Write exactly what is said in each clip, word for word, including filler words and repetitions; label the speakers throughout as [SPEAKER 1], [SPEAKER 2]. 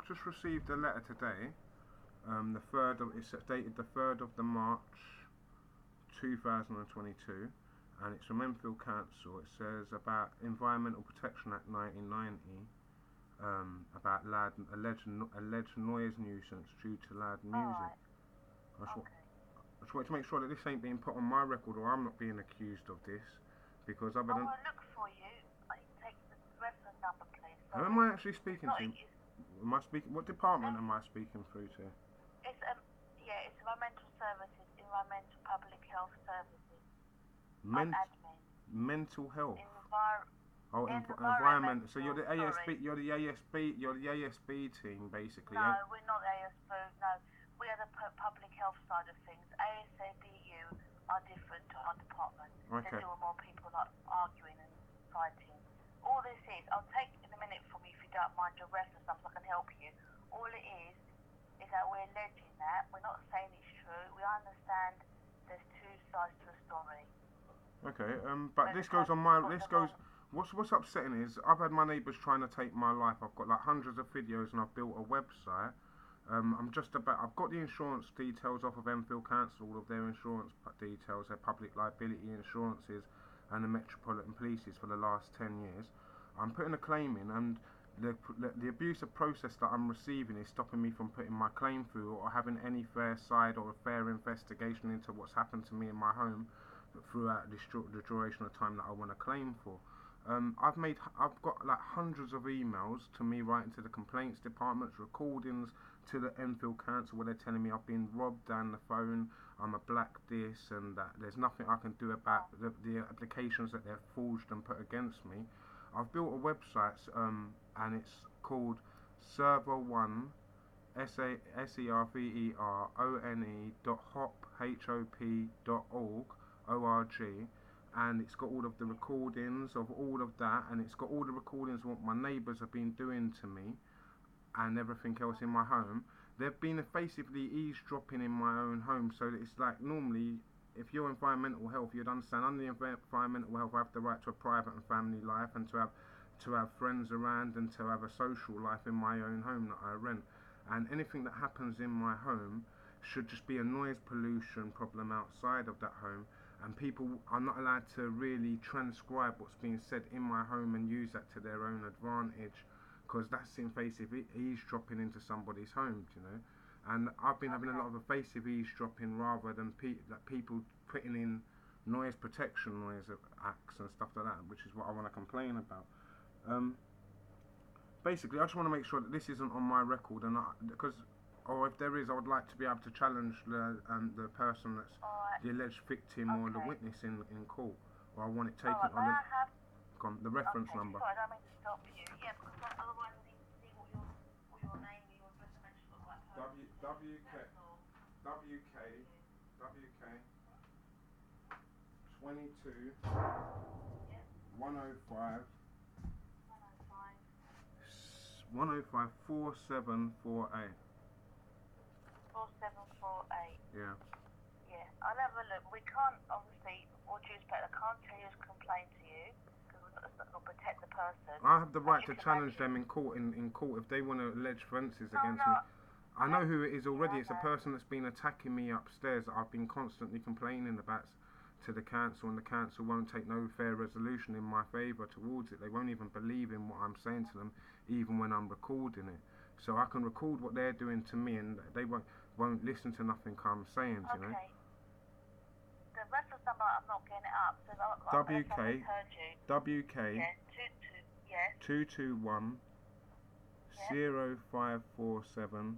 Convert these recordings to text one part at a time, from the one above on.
[SPEAKER 1] just received a letter today. Um, the third of it's dated the third of the March, two thousand twenty-two, and it's from Enfield Council. It says about Environmental Protection Act nineteen ninety, um, about loud alleged alleged noise nuisance due to loud music.
[SPEAKER 2] Right.
[SPEAKER 1] I just,
[SPEAKER 2] Okay.
[SPEAKER 1] I just want to make sure that this ain't being put on my record, or I'm not being accused of this, because other
[SPEAKER 2] I
[SPEAKER 1] than
[SPEAKER 2] will look for you. I can take the reference number, please.
[SPEAKER 1] who
[SPEAKER 2] Sorry.
[SPEAKER 1] am I actually speaking
[SPEAKER 2] Not,
[SPEAKER 1] to?
[SPEAKER 2] it's,
[SPEAKER 1] Am I speaking? What department am I speaking through to?
[SPEAKER 2] it's um, yeah, it's environmental services, environmental public health services. I'm
[SPEAKER 1] Men-
[SPEAKER 2] admin.
[SPEAKER 1] mental health.
[SPEAKER 2] Envir-
[SPEAKER 1] Oh, env- environment. So you're the A S B.
[SPEAKER 2] sorry.
[SPEAKER 1] You're the A S B. You're the A S B team, basically.
[SPEAKER 2] No,
[SPEAKER 1] eh?
[SPEAKER 2] we're not A S B. No, we are the pu- public health side of things. A S A B U are different to our department.
[SPEAKER 1] Okay.
[SPEAKER 2] There's still more people like arguing and fighting. All this is, I'll take in a minute from you if you don't mind your reference number so I can help you. All it is is that we're alleging that. We're not saying it's true. We understand there's two sides to the story.
[SPEAKER 1] Okay. Um. But
[SPEAKER 2] But
[SPEAKER 1] this goes on my.
[SPEAKER 2] put
[SPEAKER 1] This
[SPEAKER 2] them
[SPEAKER 1] goes.
[SPEAKER 2] on.
[SPEAKER 1] What's What's upsetting is I've had my neighbours trying to take my life. I've got like hundreds of videos and I've built a website. Um. I'm just about. I've got the insurance details off of Enfield Council. All of their insurance pu- details, their public liability insurances, and the Metropolitan Polices for the last ten years. I'm putting a claim in, and the, the the abusive process that I'm receiving is stopping me from putting my claim through or having any fair side or a fair investigation into what's happened to me in my home throughout the, stru- the duration of time that I want to claim for. Um, I've made, I've got like hundreds of emails to me writing to the complaints departments, recordings to the Enfield Council where they're telling me I've been robbed down the phone, I'm a black this and that. There's nothing I can do about the, the applications that they've forged and put against me. I've built a website um, and it's called Server One, S A S E R V E R O N E dot hop H O P dot org O R G, and it's got all of the recordings of all of that, and it's got all the recordings of what my neighbours have been doing to me and everything else in my home. They've been effectively eavesdropping in my own home, so that it's like normally if you're environmental health, you'd understand under environmental health I have the right to a private and family life and to have to have friends around and to have a social life in my own home that I rent. And anything that happens in my home should just be a noise pollution problem outside of that home, and people are not allowed to really transcribe what's being said in my home and use that to their own advantage, because that's invasive e- eavesdropping into somebody's home, you know. And I've been having a lot of evasive eavesdropping rather than pe- like people putting in noise protection noise acts and stuff like that, which is what I want to complain about. Um, basically, I just want to make sure that this isn't on my record, and I, because, or if there is, I would like to be able to challenge the um, the person that's
[SPEAKER 2] Alright.
[SPEAKER 1] the alleged victim or the
[SPEAKER 2] Okay.
[SPEAKER 1] witness in, in court, or I want it taken
[SPEAKER 2] Alright, may
[SPEAKER 1] on
[SPEAKER 2] I have
[SPEAKER 1] the, gone, the reference
[SPEAKER 2] okay,
[SPEAKER 1] number.
[SPEAKER 2] sorry, I don't mean to stop you. Yeah, because otherwise I need to see what your what your name and your address and mention of that person.
[SPEAKER 1] W W K
[SPEAKER 2] That's all.
[SPEAKER 1] W K W K twenty-two
[SPEAKER 2] Yeah.
[SPEAKER 1] one oh five
[SPEAKER 2] one oh five
[SPEAKER 1] one oh five four seven four eight.
[SPEAKER 2] four seven four eight.
[SPEAKER 1] Yeah.
[SPEAKER 2] Yeah, I'll have a look. We can't, obviously, all due respect, I can't tell you to complain to you because it's not going to protect the person.
[SPEAKER 1] I have the right
[SPEAKER 2] As
[SPEAKER 1] to
[SPEAKER 2] you can
[SPEAKER 1] challenge
[SPEAKER 2] imagine.
[SPEAKER 1] them in court. In, in court, if they want to allege offences
[SPEAKER 2] No,
[SPEAKER 1] against
[SPEAKER 2] no.
[SPEAKER 1] me. I know who it is already.
[SPEAKER 2] Yeah, I
[SPEAKER 1] It's a
[SPEAKER 2] know.
[SPEAKER 1] person that's been attacking me upstairs that I've been constantly complaining about to the council, and the council won't take no fair resolution in my favour towards it. They won't even believe in what I'm saying to them, even when I'm recording it. So I can record what they're doing to me, and they won't won't listen to nothing I'm saying. You know.
[SPEAKER 2] Okay. The reference number, I'm not getting it up. So I, I
[SPEAKER 1] W
[SPEAKER 2] unless I
[SPEAKER 1] K
[SPEAKER 2] misheard you.
[SPEAKER 1] W
[SPEAKER 2] Yeah,
[SPEAKER 1] K
[SPEAKER 2] two two. Yeah.
[SPEAKER 1] two two one
[SPEAKER 2] Yeah.
[SPEAKER 1] zero five four seven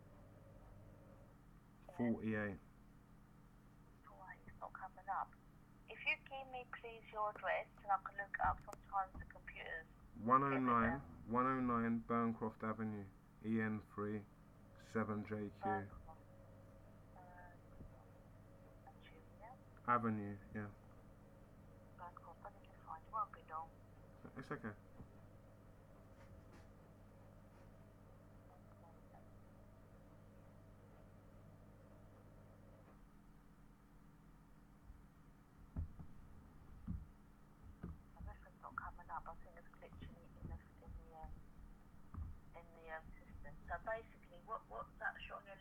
[SPEAKER 1] forty eight.
[SPEAKER 2] Why it's not coming up? If you give me please your address, and I can look it up. Sometimes the computers.
[SPEAKER 1] one oh nine one oh nine Burncroft Avenue, E N three seven J Q.
[SPEAKER 2] Uh, yeah.
[SPEAKER 1] Avenue, yeah.
[SPEAKER 2] Burncroft, I need to find. It won't be long.
[SPEAKER 1] It's okay.
[SPEAKER 2] The reference not coming up. I think it's glitching in the in the um, in the um, system. So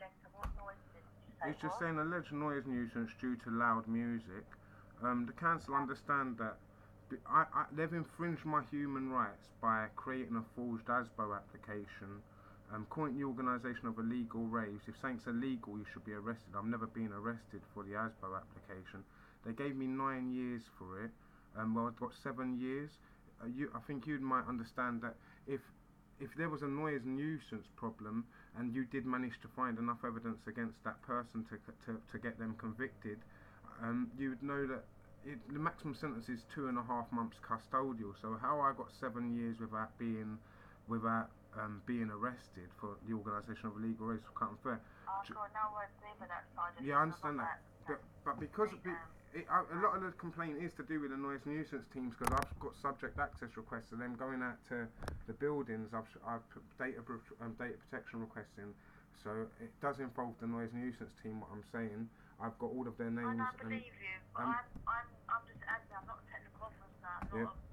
[SPEAKER 2] letter? What noise did you say?
[SPEAKER 1] It's just
[SPEAKER 2] what?
[SPEAKER 1] saying alleged noise nuisance due to loud music. Um, the council understand that b- I, I, they've infringed my human rights by creating a forged ASBO application, um, calling the organisation of illegal raves. If something's illegal, you should be arrested. I've never been arrested for the ASBO application. They gave me nine years for it. Um, well, I've got seven years. Uh, you, I think you might understand that if if there was a noise nuisance problem and you did manage to find enough evidence against that person to to, to get them convicted, um, you would know that it, the maximum sentence is two and a half months custodial. So how I got seven years without being without um, being arrested for the organisation of illegal raves was quite unfair.
[SPEAKER 2] I've got no words either that side of
[SPEAKER 1] Yeah, I
[SPEAKER 2] things.
[SPEAKER 1] understand
[SPEAKER 2] I'm
[SPEAKER 1] that.
[SPEAKER 2] not
[SPEAKER 1] But, but because
[SPEAKER 2] that,
[SPEAKER 1] be,
[SPEAKER 2] um,
[SPEAKER 1] it, uh, a lot of the complaint is to do with the noise nuisance teams, because I've got subject access requests of them going out to the buildings. I've, I've put data pro- um, data protection requests in, so it does involve the noise nuisance team. What I'm saying, I've got all of their names.
[SPEAKER 2] And I
[SPEAKER 1] and,
[SPEAKER 2] believe you.
[SPEAKER 1] um,
[SPEAKER 2] I'm, I'm, I'm just admin. I'm not a technical officer. I'm
[SPEAKER 1] Yeah.
[SPEAKER 2] not a,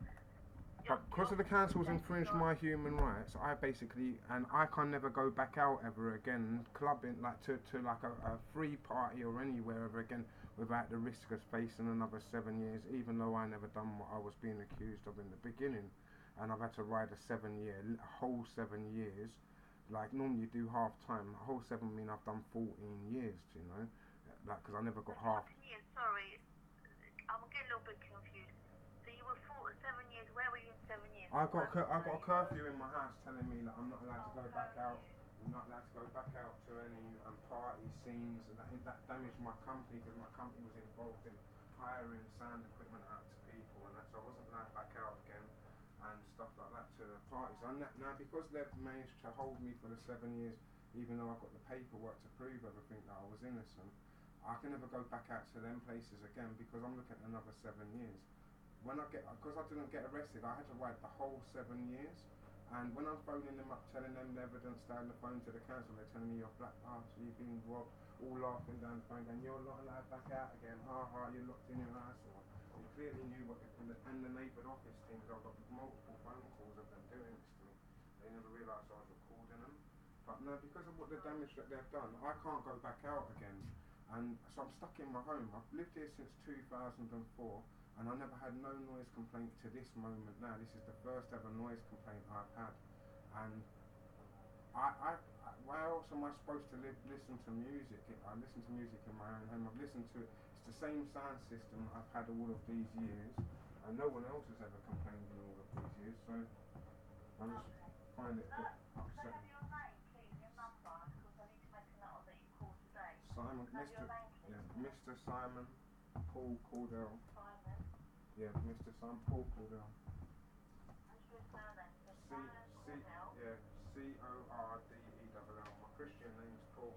[SPEAKER 1] But because of the council's infringed my human rights, I basically, and I can never go back out ever again, clubbing, like to, to like a, a free party or anywhere ever again, without the risk of facing another seven years, even though I never done what I was being accused of in the beginning. And I've had to ride a seven year, a whole seven years. Like normally you do half time, a whole seven mean I've done fourteen years, you know, like because I never got half.
[SPEAKER 2] fourteen years, sorry. I'm getting a little bit confused. So you were four, seven years. Where were you in seven years?
[SPEAKER 1] I got cur- I got a curfew in my house telling me that I'm not allowed to go back out. I'm not allowed to go back out to any um, party scenes, and that, that damaged my company because my company was involved in hiring sound equipment out to people, and that, so I wasn't allowed back out again and stuff like that to parties. And that, now because they've managed to hold me for the seven years, even though I've got the paperwork to prove everything that I was innocent, I can never go back out to them places again because I'm looking at another seven years. When I get, because I didn't get arrested, I had to wait the whole seven years. And when I'm phoning them up, telling them the evidence down the phone to the council, they're telling me you're black ass, you've been robbed, all laughing down the phone, and you're not allowed back out again. Ha ha, you're locked in your house. Or they clearly knew what. And the, and the neighbour office teams, I've got multiple phone calls of them doing this to me. They never realised I was recording them. But no, because of what the damage that they've done, I can't go back out again. And so I'm stuck in my home. I've lived here since two thousand four. And I never had no noise complaint to this moment now. This is the first ever noise complaint I've had. And I, I, I why else am I supposed to live, listen to music? I listen to music in my own home. I've listened to it. It's the same sound system I've had all of these years. And no one else has ever complained in all of these years. So I just find it a bit upsetting.
[SPEAKER 2] Your name, please, your number, because I need to make a note that you called today.
[SPEAKER 1] Simon,
[SPEAKER 2] Can I have
[SPEAKER 1] Mister
[SPEAKER 2] your name, please?
[SPEAKER 1] Yeah, Mister Simon Paul Cordell.
[SPEAKER 2] Simon.
[SPEAKER 1] Yeah, Mister Simon Paul Cordell.
[SPEAKER 2] What's your surname? So
[SPEAKER 1] C
[SPEAKER 2] Simon
[SPEAKER 1] C
[SPEAKER 2] Cordell.
[SPEAKER 1] yeah C O R D E L L. My Christian name's Paul.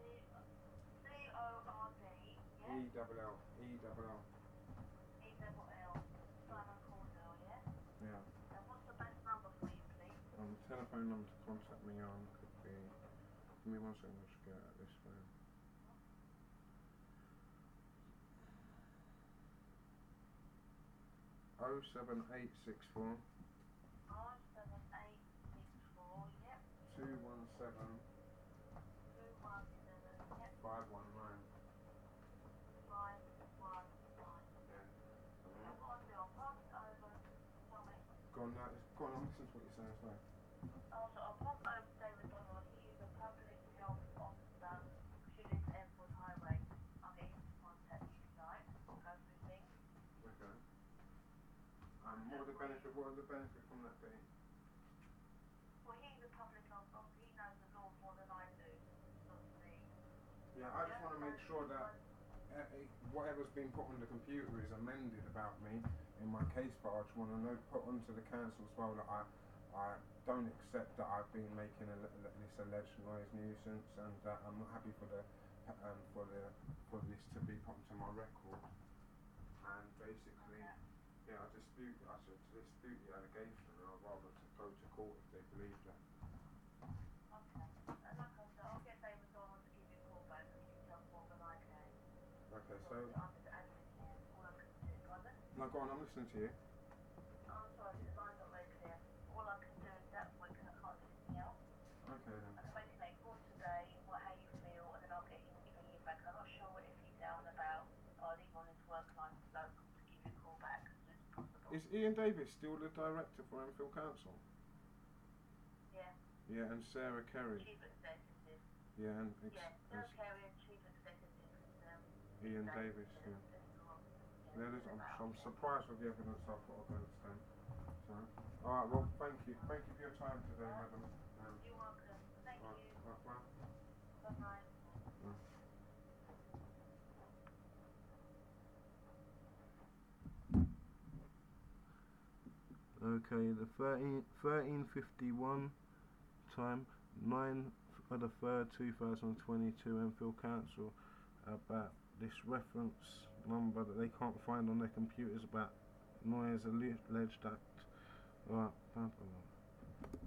[SPEAKER 2] C O R D, yeah?
[SPEAKER 1] E double L E double L.
[SPEAKER 2] E double L. Simon Cordell, yeah?
[SPEAKER 1] Yeah.
[SPEAKER 2] And what's the best number for you, please?
[SPEAKER 1] Um, telephone number to contact me on could be. Give me one second. I'll just get out this phone. Oh seven eight six four.
[SPEAKER 2] Oh seven eight six four, yep.
[SPEAKER 1] Two one seven.
[SPEAKER 2] Two one seven, yep.
[SPEAKER 1] Five one nine.
[SPEAKER 2] Five one nine.
[SPEAKER 1] Yeah.
[SPEAKER 2] And what I'll do, I'll pass it over to something.
[SPEAKER 1] Go on now. Go on. I'm listening to what you're saying. Sorry.
[SPEAKER 2] Also, I'll pass it over to David Donald. He is a public health officer. Should this Airport Highway. I'll get him to contact you tonight. Go through things.
[SPEAKER 1] Okay. Um, what would the benefit? What would the benefit from that be?
[SPEAKER 2] Well, he's a public health officer. He knows the law more than I do. Obviously.
[SPEAKER 1] Yeah, I just want to make sure that uh, uh, whatever's been put on the computer is amended about me in my case file. I just want to know, put onto the council as well that I, I don't accept that I've been making a, a, this alleged noise nuisance, and that I'm not happy for the um, for the for this to be put onto my record. And basically, yeah, I dispute. I should dispute the allegation, and I'd rather to go to court if they believe that.
[SPEAKER 2] Okay. And like I said, I'll get David Donald to give you a call back and you can tell more than I can.
[SPEAKER 1] Okay, so
[SPEAKER 2] I'm just admin here. All I can do, pardon?
[SPEAKER 1] no, go on. I'm listening to you.
[SPEAKER 2] Oh, I'm sorry, the line's not very clear. All I can do is that week and I can't do anything else.
[SPEAKER 1] Okay then.
[SPEAKER 2] I can make an call today, what, how you feel, and then I'll
[SPEAKER 1] is Ian Davis still the director for Enfield Council?
[SPEAKER 2] Yeah.
[SPEAKER 1] Yeah, and Sarah Kerry.
[SPEAKER 2] Chief executive.
[SPEAKER 1] Yeah, and ex-
[SPEAKER 2] Yeah,
[SPEAKER 1] and
[SPEAKER 2] Sarah Kerry and chief executive is um,
[SPEAKER 1] Ian
[SPEAKER 2] Davis.
[SPEAKER 1] Davis. Yeah.
[SPEAKER 2] That's all.
[SPEAKER 1] Yeah, there's- I'm, I'm surprised with the evidence I've got against them. So, all right. Well, thank you. Thank you for your time today, madam. Um,
[SPEAKER 2] You're welcome. Thank
[SPEAKER 1] all right,
[SPEAKER 2] you.
[SPEAKER 1] all right, bye.
[SPEAKER 2] Bye bye.
[SPEAKER 3] Okay, the thirteen, thirteen fifty-one time, nine for the third two thousand twenty-two Enfield Council about this reference number that they can't find on their computers about noise alleged act. Right, blah, blah, blah.